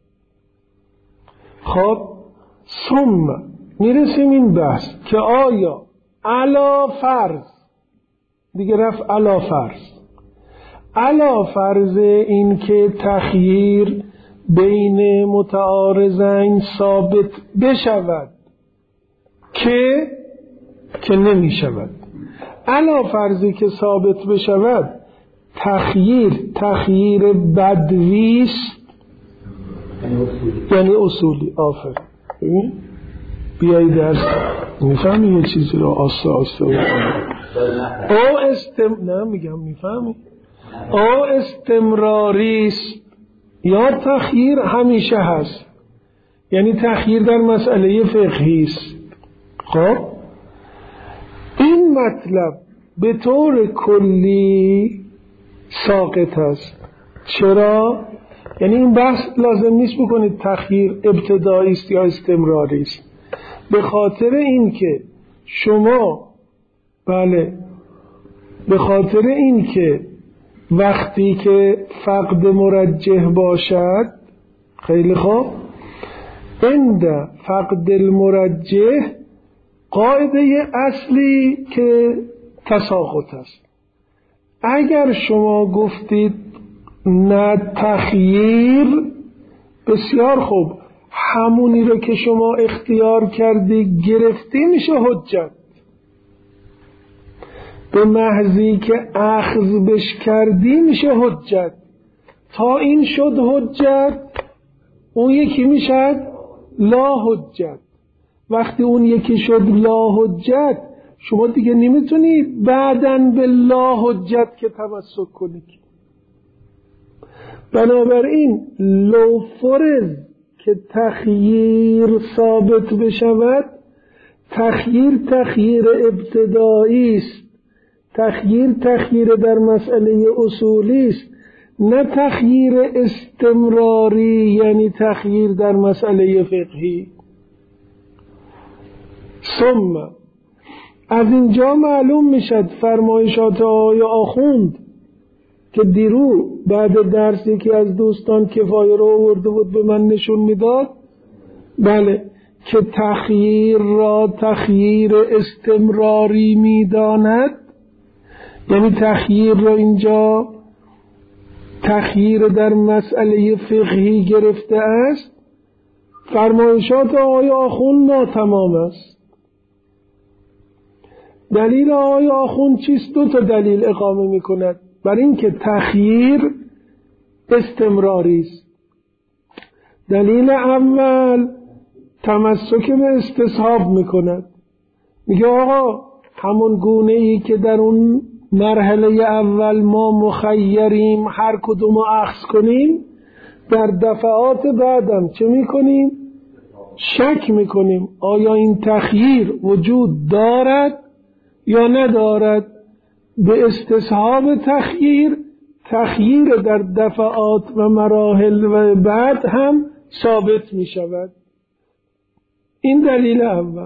خب ثم میرسیم این بحث که آیا علا فرض، دیگه رفت علا فرض، علا فرض این که تخییر بین متعارضین ثابت بشود که که نمی شود. علا فرضی که ثابت بشود تخییر تخییر بدویست، یعنی اصولی. آفر بیایی درست میفهمی یه چیزی رو آسته آسته او استم نه میگم میفهمی او استمراریست یا تخییر همیشه هست، یعنی تخییر در مسئله فقهی است. خب این مطلب به طور کلی ساقط است. چرا؟ یعنی این بحث لازم نیست بکنید تخییر ابتدایی است یا استمراری است، به خاطر این که شما بله به خاطر این که وقتی که فقد مرجح باشد، خیلی خوب، عند فقد المرجح قاعده اصلی که تساقط است. اگر شما گفتید نه تخییر، بسیار خوب، همونی رو که شما اختیار کردی گرفتی میشه حجت. به محضی که اخذ بش کردی میشه حجت. تا این شد حجت، اون یکی میشد لا حجت. وقتی اون یکی شد لا حجت، شما دیگه نمیتونی بعدن به لا حجت که تمسک کنی. بنابراین لو فرض که تخییر ثابت بشود، تخییر تخییر ابتدایی است، تخییر تخییر در مسئله اصولی است، نه تخییر استمراری، یعنی تخییر در مسئله فقهی. ثم از اینجا معلوم میشد فرمایشات آقای آخوند که دیرو بعد درس یکی از دوستان کفایه رو آورده بود به من نشون میداد، بله، که تخییر را تخییر استمراری میداند، یعنی تخییر را اینجا تخییر در مسئله فقهی گرفته است. فرمایشات آقای آخوند ناتمام است. دلیل آقای آخوند چیست؟ دو تا دلیل اقامه می کند بر این که تخییر استمراری است. دلیل اول تمسک به استصحاب می کند، میگه آقا همون گونه ای که در اون مرحله اول ما مخیریم هر کدوم رو اخذ کنیم، در دفعات بعدم چه میکنیم؟ شک میکنیم آیا این تخییر وجود دارد یا ندارد. به استصحاب تخییر، تخییر در دفعات و مراحل و بعد هم ثابت میشود. این دلیل اول.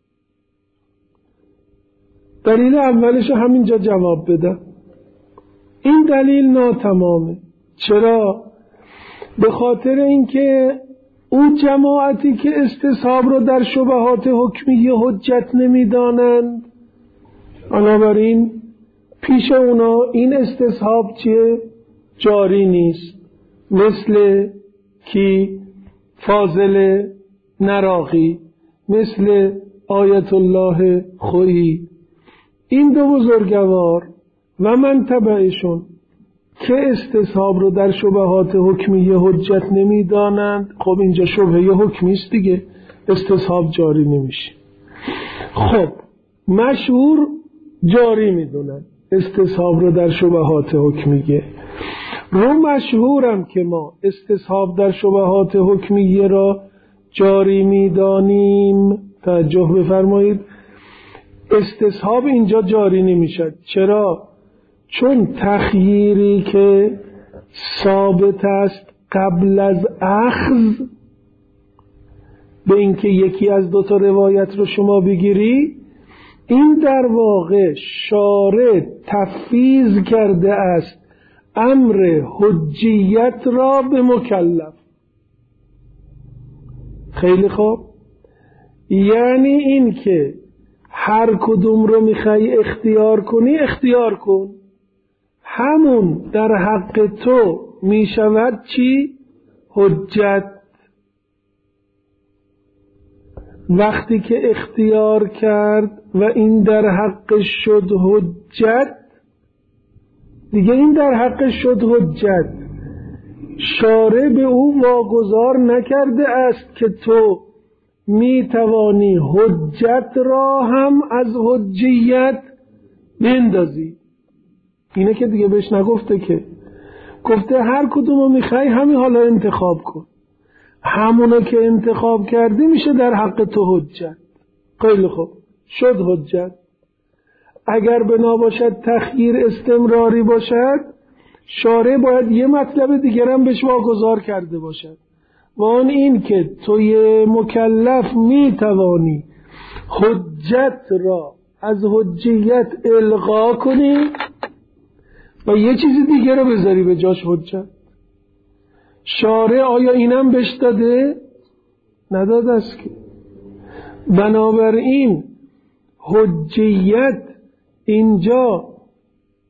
دلیل اولش همینجا جواب بده. این دلیل ناتمامه. چرا؟ به خاطر اینکه اون جماعتی که استصحاب رو در شبهات حکمیه حجت نمیدانند، بنابراین پیش اونا این استصحاب چیه؟ جاری نیست. مثل کی؟ فاضل نراقی، مثل آیت الله خویی. این دو بزرگوار و من تبعشون که استصحاب رو در شبهات حکمیه حجت نمیدانند، خب اینجا شبهه حکمی است دیگه، استصحاب جاری نمیشه. خب مشهور جاری میدونن استصحاب رو در شبهات حکمیه. رو مشهورم که ما استصحاب در شبهات حکمیه را جاری میدانیم. توجه بفرمایید، استصحاب اینجا جاری نمیشد. چرا؟ چون تخییری که ثابت است قبل از اخذ، به اینکه یکی از دو تا روایت رو شما بگیری، این در واقع شارع تفویض کرده است امر حجیت را به مکلف. خیلی خوب، یعنی این که هر کدوم رو میخوای اختیار کنی اختیار کن، همون در حق تو میشود چی؟ حجت. وقتی که اختیار کرد و این در حق شد حجت، دیگه این در حق شد حجت، شارع به او واگذار نکرده است که تو می توانی حجت را هم از حجیت بندازی. اینه که دیگه بهش نگفته، که گفته هر کدومو میخوای همین حالا انتخاب کن، همونو که انتخاب کردی میشه در حق تو حجت. خیلی خوب، شد حجت. اگر بنا باشد تخییر استمراری باشد، شارع باید یه مطلب دیگر هم بهش واگذار کرده باشد، و آن این که توی مکلف میتوانی حجت را از حجیت الغا کنی و یه چیز دیگه رو بذاری به جاش حجت. شارع آیا اینم بهش داده؟ نداده است که. بنابراین حجیت اینجا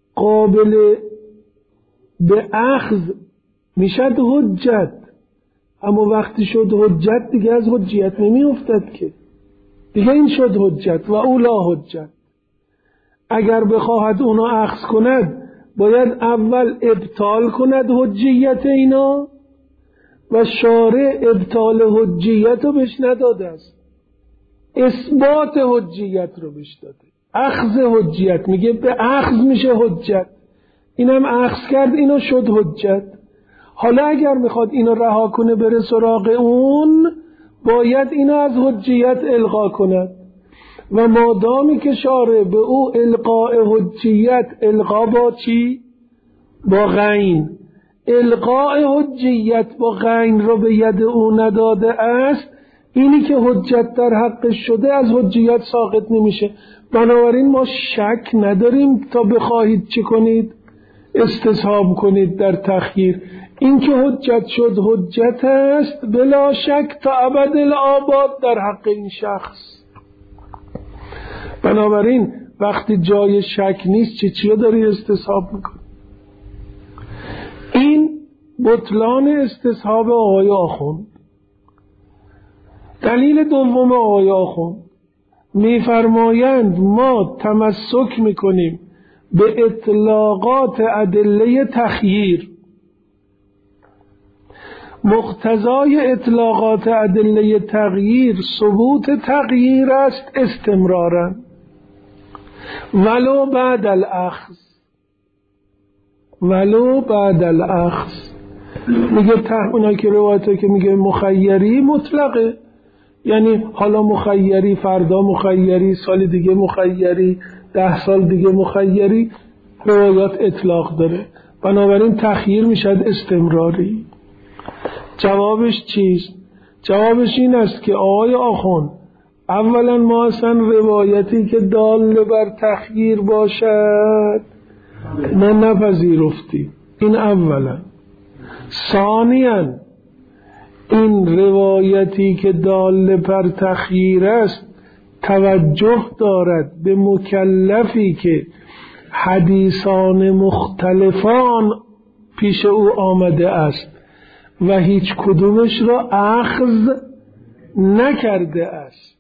قابل به اخذ میشد حجت، اما وقتی شد حجت دیگه از حجیت نمی افتد که، دیگه این شد حجت و اولا حجت. اگر بخواهد اونا اخذ کند باید اول ابطال کند حجیت اینا و شارع ابطال حجیت رو بهش نداده است، اثبات حجیت رو بهش داده. اخذ حجیت میگه به اخذ میشه حجت، اینم اخذ کرد اینو شد حجت. حالا اگر میخواد اینو رها کنه بره سراغ اون باید اینو از حجیت القا کند و مادامی که شارع به او القاء حجیت القا با چی؟ با غین، القاء حجیت با غین رو به ید او نداده است، اینی که حجت در حقش شده از حجیت ساقط نمیشه. بنابراین ما شک نداریم تا بخواهید چی کنید؟ استصحاب کنید در تخییر. این که حجت شد حجت است بلا شک تا ابد الآباد در حق این شخص. بنابراین وقتی جای شک نیست چی چی رو داری استصحاب میکنی؟ این بطلان استصحاب آقای آخوند. دلیل دوم آقای آخوند میفرمایند ما تمسک میکنیم به اطلاقات ادله تخییر. مقتضای اطلاقات ادله تغییر ثبوت تغییر است استمرارا ولو بعد الاخذ، ولو بعد الاخذ. میگه ته اونایی که روایته که میگه مخیری مطلقه، یعنی حالا مخیری، فردا مخیری، سال دیگه مخیری، ده سال دیگه مخیری، روایات اطلاق داره، بنابراین تخییر میشد استمراری. جوابش چیست؟ جوابش این است که آقای آخوند اولا ما اصلا روایتی که دال بر تخییر باشد ما نپذیرفتیم، این اولا. ثانیاً این روایتی که دال بر تخییر است توجه دارد به مکلفی که حدیثان مختلفان پیش او آمده است و هیچ کدومش را اخذ نکرده است.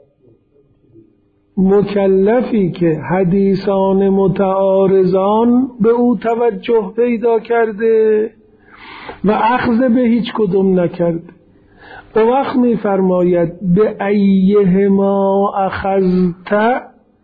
مکلفی که حدیثان متعارضان به او توجه پیدا کرده و اخذ به هیچ کدوم نکرده. او وقت می فرماید به ایهما اخذت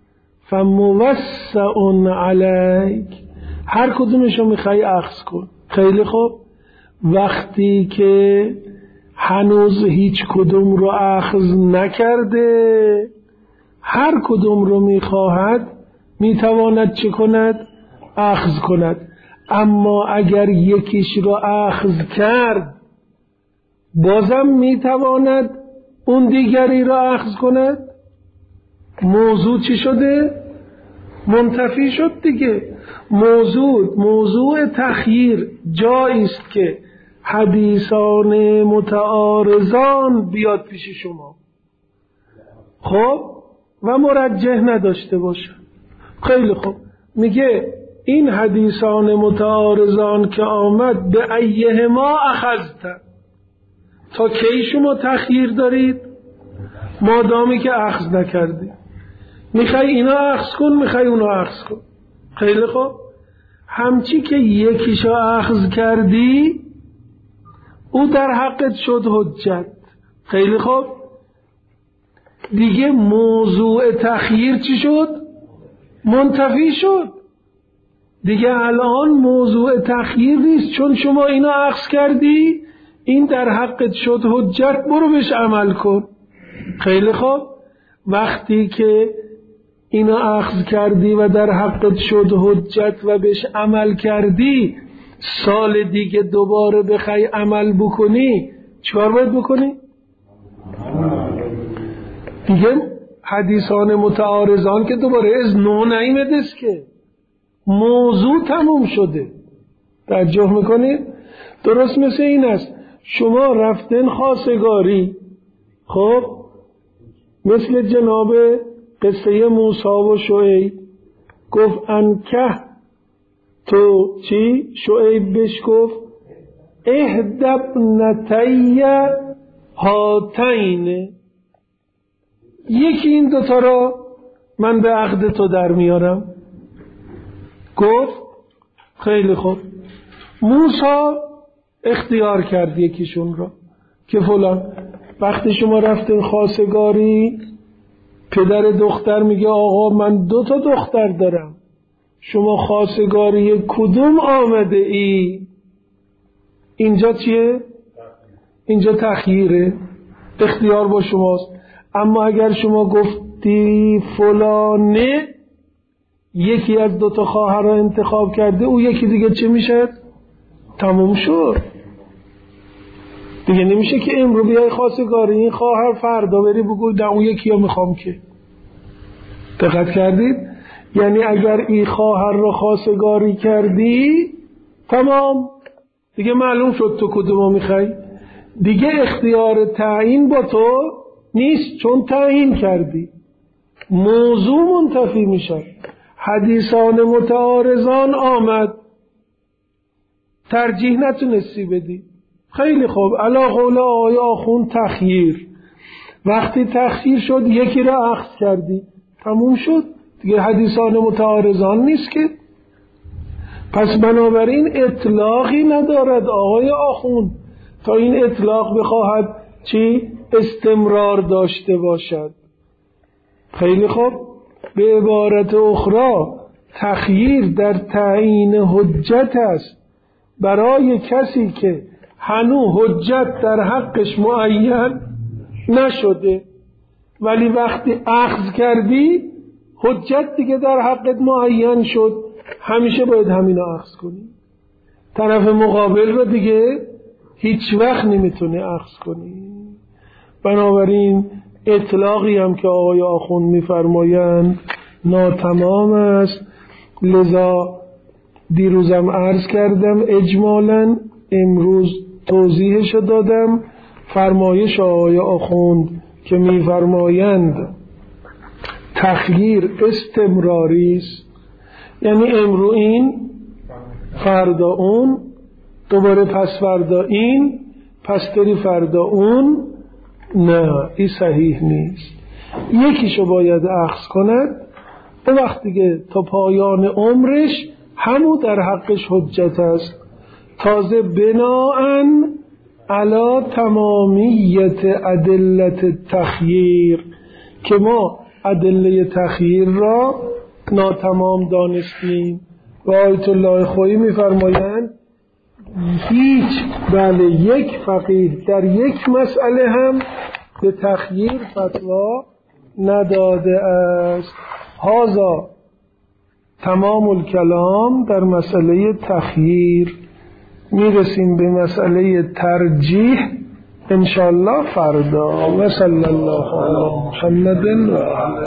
فموسع علیک، هر کدومشو میخوای اخذ کن. خیلی خوب، وقتی که هنوز هیچ کدوم رو اخذ نکرده هر کدوم رو میخواهد میتواند چه کند؟ اخذ کند. اما اگر یکیش رو اخذ کرد بازم میتواند اون دیگری رو اخذ کند. موضوع چی شده؟ منتفی شد دیگه. موضوع موضوع تخییر جایی است که حدیثان متعارضان بیاد پیش شما، خب، و مرجح نداشته باشه. خیلی خوب، میگه این حدیثان متعارضان که آمد به ایهما اخذت، تا کی شما تخییر دارید؟ مادامی که اخذ نکردی. میخوای اینا اخذ کن، میخوای اونا اخذ کن. خیلی خوب، همچی که یکیشو اخذ کردی او در حقت شد حجت. خیلی خوب، دیگه موضوع تخییر چی شد؟ منتفی شد دیگه. الان موضوع تخییر نیست، چون شما اینا اخذ کردی این در حقت شد حجت، برو بهش عمل کن. خیلی خوب، وقتی که اینا اخذ کردی و در حقت شد حجت و بهش عمل کردی، سال دیگه دوباره بخوای عمل بکنی چیکار باید بکنی؟ دیگه حدیثان متعارضان که دوباره از نو نیامده است که موضوع تموم شده. توجه میکنید؟ درست مثل این است شما رفتن خواستگاری، خب مثل جناب قصه موسی و شعیب، گفت انکه تو چی؟ شعیب بهش گفت اهدبنتی هاتین، یکی این دوتا را من به عقد تو در میارم. گفت خیلی خوب. موسی اختیار کرد یکیشون را که فلان وقتی شما رفتین خواستگاری، پدر دختر میگه آقا من دو تا دختر دارم، شما خواستگاری کدوم آمده ای؟ اینجا چیه؟ اینجا تخییره، اختیار با شماست. اما اگر شما گفتی فلانه یکی از دو تا خواهر را انتخاب کرده، او یکی دیگه چه میشه؟ تموم شد دیگه. نمیشه که امرو بیای خواستگاری این خواهر فردا بری بگو نه اون یکی ها میخوام. که دقت کردید؟ یعنی اگر این خواهر را خواستگاری کردی تمام دیگه معلوم شد تو کدومو میخوای. دیگه اختیار تعیین با تو نیست چون تعیین کردی. موضوع منتفی میشه. حدیثان متعارضان آمد، ترجیح نتونستی بدی. خیلی خوب، علا قول آقای آخوند تخییر. وقتی تخییر شد یکی را اخذ کردی، تموم شد دیگه. حدیثان متعارضان نیست که. پس بنابراین اطلاقی ندارد آقای آخوند تا این اطلاق بخواهد چی؟ استمرار داشته باشد. خیلی خوب. به عبارت اخرى تخییر در تعیین حجت است برای کسی که هنوز حجت در حقش معین نشده، ولی وقتی اخذ کردی حجت دیگه در حقت معین شد، همیشه باید همین رو اخذ کنی. طرف مقابل رو دیگه هیچ وقت نمیتونه اخذ کنی. بنابراین اطلاقی هم که آقای آخوند میفرمایند ناتمام است. لذا دیروزم عرض کردم اجمالاً، امروز توضیحش دادم. فرمایش آقای آخوند که میفرمایند تخییر استمراری است، یعنی امرو این فردا اون، دوباره پس فردا این، پس داری فردا اون. نه، این صحیح نیست. یکیشو باید اخذ کند و وقتی که تا پایان عمرش همو در حقش حجت است. تازه بناءً علا تمامیت ادلت تخییر که ما ادله تخییر را ناتمام دانستیم. و آیت الله خویی میفرمایند هیچ بله یک فقیه در یک مسئله هم به تخییر فتوا نداده است. هذا تمام الکلام در مسئله تخییر. میرسیم به مسئله ترجیح انشاءالله فردا. و صلی الله علی محمد و